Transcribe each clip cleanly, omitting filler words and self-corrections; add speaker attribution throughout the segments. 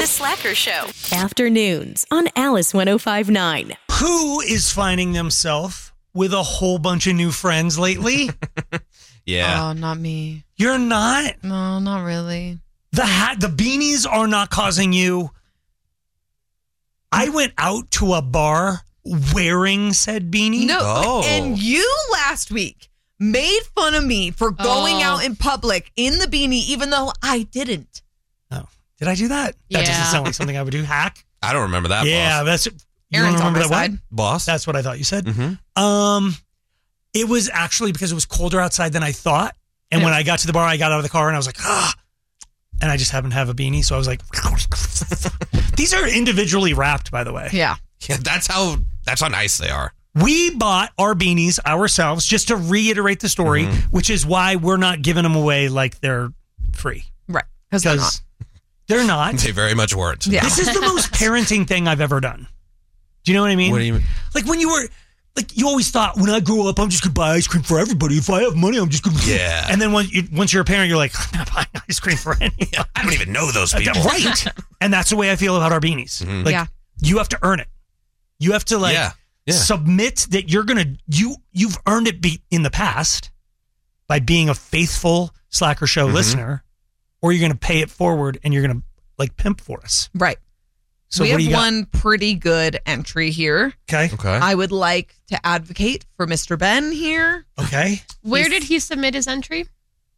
Speaker 1: The Slacker Show.
Speaker 2: Afternoons on Alice 105.9.
Speaker 3: Who is finding themselves with a whole bunch of new friends lately?
Speaker 4: Yeah.
Speaker 5: Oh, not me.
Speaker 3: You're not?
Speaker 5: No, not really.
Speaker 3: The beanies are not causing you. I went out to a bar wearing said beanie.
Speaker 5: No,
Speaker 4: Oh.
Speaker 5: and you last week made fun of me for going out in public in the beanie, even though I didn't.
Speaker 3: Oh, did I do that? That doesn't sound like something I would do. Hack?
Speaker 4: I don't remember that.
Speaker 3: Yeah,
Speaker 4: boss.
Speaker 3: that's.
Speaker 5: Aaron's on my
Speaker 3: that
Speaker 5: side.
Speaker 3: one?
Speaker 4: Boss.
Speaker 3: That's what I thought you said.
Speaker 4: Mm-hmm.
Speaker 3: It was actually because it was colder outside than I thought. And when I got to the bar, I got out of the car and I was like, and I just happened to have a beanie. So I was like, these are individually wrapped, by the way.
Speaker 5: Yeah.
Speaker 4: Yeah, that's how nice they are.
Speaker 3: We bought our beanies ourselves, just to reiterate the story, which is why we're not giving them away like they're free.
Speaker 5: Right. Because they're not.
Speaker 3: They're not.
Speaker 4: They very much weren't.
Speaker 5: Yeah.
Speaker 3: This is the most parenting thing I've ever done. Do you know what I mean?
Speaker 4: What do you mean?
Speaker 3: Like when you were, like you always thought, when I grow up, I'm just going to buy ice cream for everybody. If I have money, I'm just going to.
Speaker 4: Yeah.
Speaker 3: And then once you're a parent, you're like, I'm not buying ice cream for anyone.
Speaker 4: I don't even know those people.
Speaker 3: Right. And that's the way I feel about our beanies. Like you have to earn it. You have to submit that you're going to, you've earned it in the past by being a faithful Slacker Show listener, or you're going to pay it forward and you're going to like pimp for us.
Speaker 5: Right.
Speaker 3: So
Speaker 5: we
Speaker 3: what do
Speaker 5: have
Speaker 3: you got?
Speaker 5: one pretty good entry here.
Speaker 3: Okay.
Speaker 5: I would like to advocate for Mr. Ben here.
Speaker 3: Okay.
Speaker 6: Where did he submit his entry?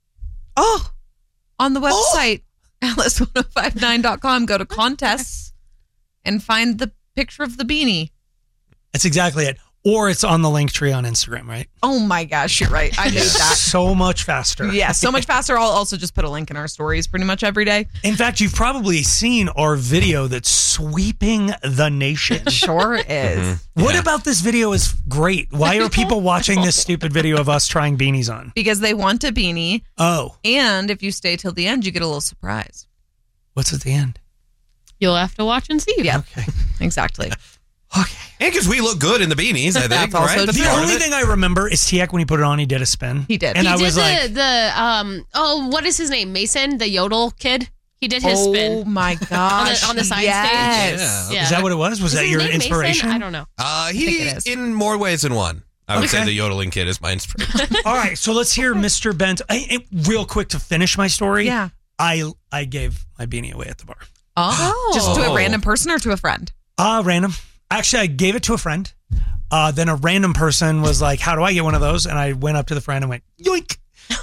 Speaker 5: Oh, on the website, alice1059.com. Go to contests and find the picture of the beanie.
Speaker 3: That's exactly it. Or it's on the link tree on Instagram, right?
Speaker 5: Oh my gosh, you're right. I made that.
Speaker 3: So much faster.
Speaker 5: Yeah, so much faster. I'll also just put a link in our stories pretty much every day.
Speaker 3: In fact, you've probably seen our video that's sweeping the nation.
Speaker 5: Sure is.
Speaker 3: What about this video is great? Why are people watching this stupid video of us trying beanies on?
Speaker 5: Because they want a beanie.
Speaker 3: Oh.
Speaker 5: And if you stay till the end, you get a little surprise.
Speaker 3: What's at the end?
Speaker 6: You'll have to watch and see.
Speaker 5: Yeah,
Speaker 3: Okay.
Speaker 5: exactly.
Speaker 3: Okay.
Speaker 4: And because we look good in the beanies, I think.
Speaker 5: That's also
Speaker 4: right? That's
Speaker 3: The
Speaker 4: part of
Speaker 3: only
Speaker 4: it.
Speaker 3: thing I remember is Tiak, when he put it on, he did a spin.
Speaker 5: He did.
Speaker 3: And
Speaker 6: He
Speaker 3: I
Speaker 6: did
Speaker 3: was like,
Speaker 6: what is his name? Mason, the yodel kid. He did his
Speaker 5: Oh
Speaker 6: spin
Speaker 5: my gosh.
Speaker 6: on the side
Speaker 5: yes.
Speaker 6: stage. Yeah.
Speaker 3: is that what it was? Was
Speaker 6: Is
Speaker 3: that
Speaker 6: his
Speaker 3: your
Speaker 6: name Mason?
Speaker 3: inspiration?
Speaker 6: I don't know.
Speaker 4: He
Speaker 5: think it is.
Speaker 4: in more ways than one. I would say the yodeling kid is my inspiration.
Speaker 3: All right, so let's hear Mr. Bent. Real quick to finish my story.
Speaker 5: Yeah.
Speaker 3: I gave my beanie away at the bar.
Speaker 5: Oh. Just to a random person or to a friend?
Speaker 3: Random. Actually, I gave it to a friend. Then a random person was like, how do I get one of those? And I went up to the friend and went, yoink.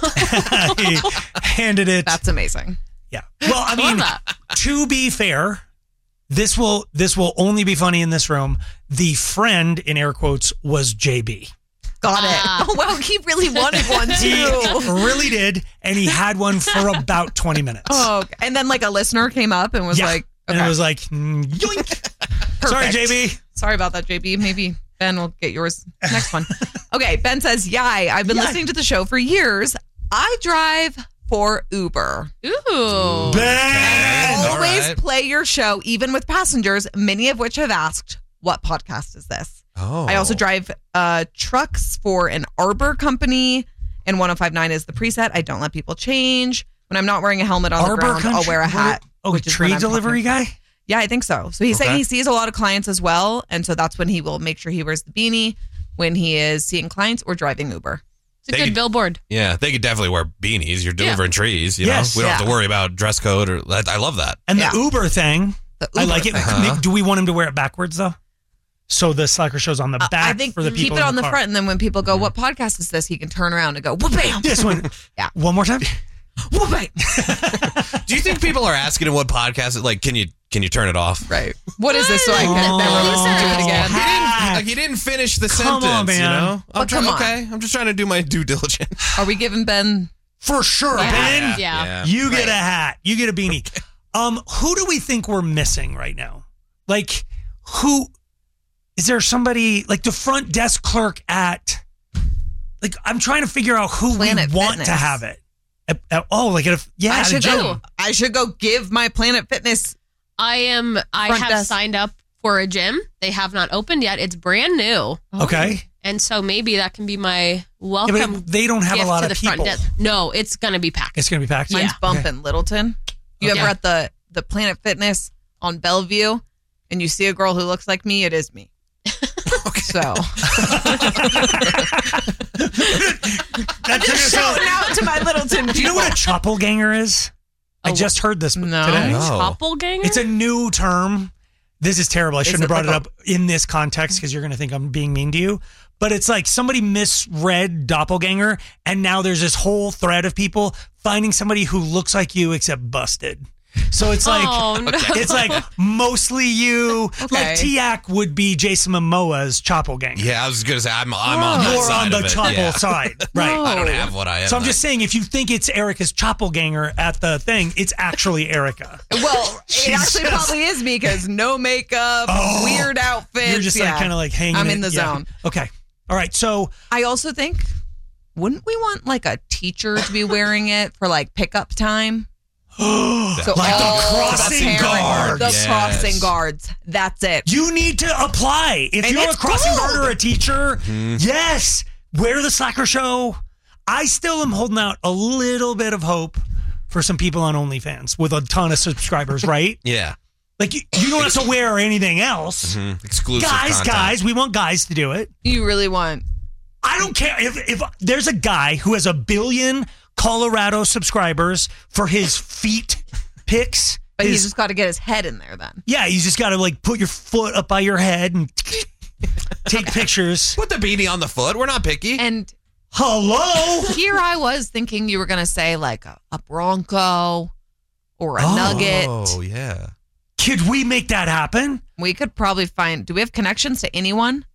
Speaker 3: He handed it.
Speaker 5: That's amazing.
Speaker 3: Yeah. Well, I mean, to be fair, this will only be funny in this room. The friend, in air quotes, was JB.
Speaker 5: Got it. Oh, wow. He really wanted one
Speaker 3: He
Speaker 5: too.
Speaker 3: really did. And he had one for about 20 minutes.
Speaker 5: Oh, okay. And then like a listener came up and was like, okay.
Speaker 3: And it was like, yoink. Sorry, JB.
Speaker 5: Sorry about that, JB. Maybe Ben will get yours next one. Okay, Ben says, yay, I've been listening to the show for years. I drive for Uber.
Speaker 6: Ooh.
Speaker 3: Ben!
Speaker 5: Always
Speaker 4: right.
Speaker 5: play your show, even with passengers, many of which have asked, what podcast is this?
Speaker 4: Oh.
Speaker 5: I also drive trucks for an Arbor company, and 105.9 is the preset. I don't let people change. When I'm not wearing a helmet on the ground, I'll wear a hat.
Speaker 3: Oh,
Speaker 5: which is
Speaker 3: tree
Speaker 5: when I'm
Speaker 3: delivery
Speaker 5: talking.
Speaker 3: guy?
Speaker 5: Yeah, I think so. So he's saying he sees a lot of clients as well. And so that's when he will make sure he wears the beanie when he is seeing clients or driving Uber.
Speaker 6: It's a good billboard.
Speaker 4: Yeah, they could definitely wear beanies. You're delivering trees, you know? We don't have to worry about dress code. I love that.
Speaker 3: And the Uber thing, I like it.
Speaker 4: thing.
Speaker 3: Do we want him to wear it backwards, though? So the Slacker Show's on the back
Speaker 5: I think
Speaker 3: for the people
Speaker 5: keep it on
Speaker 3: in
Speaker 5: the
Speaker 3: car.
Speaker 5: front. And then when people go, what podcast is this? He can turn around and go, whoop, bam.
Speaker 3: This one.
Speaker 5: Yeah.
Speaker 3: One more time.
Speaker 5: Whoop, bam.
Speaker 4: Do you think people are asking him what podcast? Like, can you turn it off?
Speaker 5: Right. What is this? So I can never listen to it again.
Speaker 4: He didn't finish the
Speaker 3: Come
Speaker 4: sentence,
Speaker 3: on, man.
Speaker 4: you know?
Speaker 5: Come on.
Speaker 4: Okay, I'm just trying to do my due diligence.
Speaker 5: Are we giving Ben?
Speaker 3: For sure, Ben.
Speaker 6: Yeah.
Speaker 3: You get a hat. You get a beanie. Who do we think we're missing right now? Like, who? Is there somebody, like the front desk clerk at, like, I'm trying to figure out who
Speaker 5: Planet
Speaker 3: we want
Speaker 5: Fitness.
Speaker 3: to have it.
Speaker 5: I
Speaker 3: at a
Speaker 5: should
Speaker 3: gym.
Speaker 5: go. I should go give my Planet Fitness.
Speaker 6: I
Speaker 5: Front
Speaker 6: have
Speaker 5: desk.
Speaker 6: signed up for a gym. They have not opened yet. It's brand new.
Speaker 3: Okay.
Speaker 6: And so maybe that can be my
Speaker 3: Yeah,
Speaker 6: welcome
Speaker 3: but they don't have a
Speaker 6: gift
Speaker 3: lot
Speaker 6: to
Speaker 3: of
Speaker 6: the front
Speaker 3: people.
Speaker 6: desk. No, it's going to be packed.
Speaker 3: It's going to be packed.
Speaker 5: Mine's
Speaker 6: Yeah.
Speaker 5: bumping Littleton. You ever
Speaker 6: Yeah.
Speaker 5: at the Planet Fitness on Bellevue and you see a girl who looks like me, it is me. Okay. So.
Speaker 3: That's
Speaker 5: shouting out to my Littleton people.
Speaker 3: Do you know what a choppleganger is? I just heard this today.
Speaker 6: Choppleganger?
Speaker 3: It's a new term. This is terrible. I shouldn't have brought it up in this context because you're going to think I'm being mean to you. But it's like somebody misread doppelganger, and now there's this whole thread of people finding somebody who looks like you except busted. So it's like it's like mostly you. Like Tiak would be Jason Momoa's choppleganger.
Speaker 4: Yeah, I was going to say I'm on that
Speaker 3: You're
Speaker 4: side
Speaker 3: on the chopple side, right?
Speaker 4: I don't have what I am.
Speaker 3: So I'm just saying, if you think it's Erica's choppleganger at the thing, it's actually Erica.
Speaker 5: Well, it actually probably is me because no makeup, weird outfits.
Speaker 3: You're just like kind of like hanging.
Speaker 5: I'm in the zone.
Speaker 3: Okay, all right. So
Speaker 5: I also think, wouldn't we want like a teacher to be wearing it for like pickup time?
Speaker 3: So like the crossing guards.
Speaker 5: The crossing guards. That's it.
Speaker 3: You need to apply. If you're a crossing guard or a teacher, yes, wear the Slacker show. I still am holding out a little bit of hope for some people on OnlyFans with a ton of subscribers, right?
Speaker 4: Yeah.
Speaker 3: Like you don't have to wear anything else.
Speaker 4: Exclusive content.
Speaker 3: Guys, we want guys to do it.
Speaker 5: You really want.
Speaker 3: I don't care if there's a guy who has 1 billion Colorado subscribers for his feet pics.
Speaker 5: But he's just got to get his head in there then.
Speaker 3: Yeah, you just got to like put your foot up by your head and take pictures.
Speaker 4: Put the beanie on the foot. We're not picky.
Speaker 5: And
Speaker 3: hello?
Speaker 5: Here I was thinking you were going to say like a Bronco or a Nugget.
Speaker 4: Oh, yeah.
Speaker 3: Could we make that happen?
Speaker 5: We could probably find, do we have connections to anyone?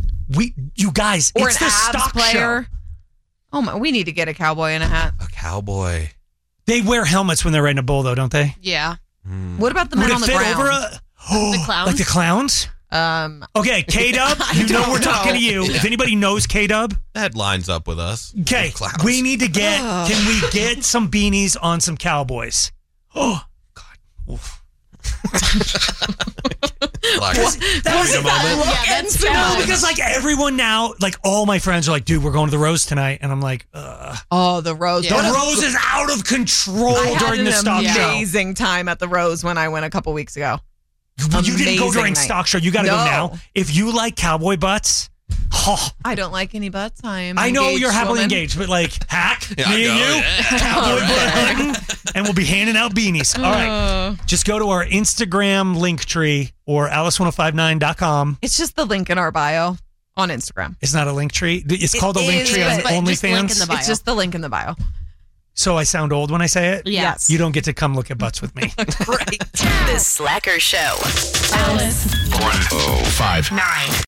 Speaker 3: You guys,
Speaker 5: or
Speaker 3: it's
Speaker 5: an
Speaker 3: the stock
Speaker 5: player.
Speaker 3: show.
Speaker 5: Oh my, we need to get a cowboy in a hat.
Speaker 4: A cowboy.
Speaker 3: They wear helmets when they're riding a bull, though, don't they?
Speaker 6: Yeah.
Speaker 5: What about the men on the ground?
Speaker 6: The clowns?
Speaker 3: Like the clowns? Okay, K-Dub, you know we're talking to you. If anybody knows K-Dub.
Speaker 4: That lines up with us.
Speaker 3: Okay, we need to get, can we get some beanies on some cowboys? Oh, God. Oof.
Speaker 6: That's bad.
Speaker 3: Because like everyone now, like all my friends are like, dude, we're going to the Rose tonight, and I'm like,
Speaker 5: oh, the Rose.
Speaker 3: The Rose is out of control during the stock show.
Speaker 5: I had an amazing time at the Rose when I went a couple weeks ago.
Speaker 3: You didn't go during stock show. You got to go now. If you like cowboy butts.
Speaker 5: I don't like any butts. I
Speaker 3: know you're happily engaged, but like hack me and you, cowboy butt hunting, and we'll be handing out beanies. All right, just go to our Instagram link tree or alice1059.com.
Speaker 5: It's just the link in our bio on Instagram.
Speaker 3: It's not a link tree. It's called a link tree on OnlyFans.
Speaker 5: It's just the link in the bio.
Speaker 3: So I sound old when I say it?
Speaker 5: Yes.
Speaker 3: You don't get to come look at butts with me.
Speaker 2: Right. The Slacker Show.
Speaker 1: Alice 1059.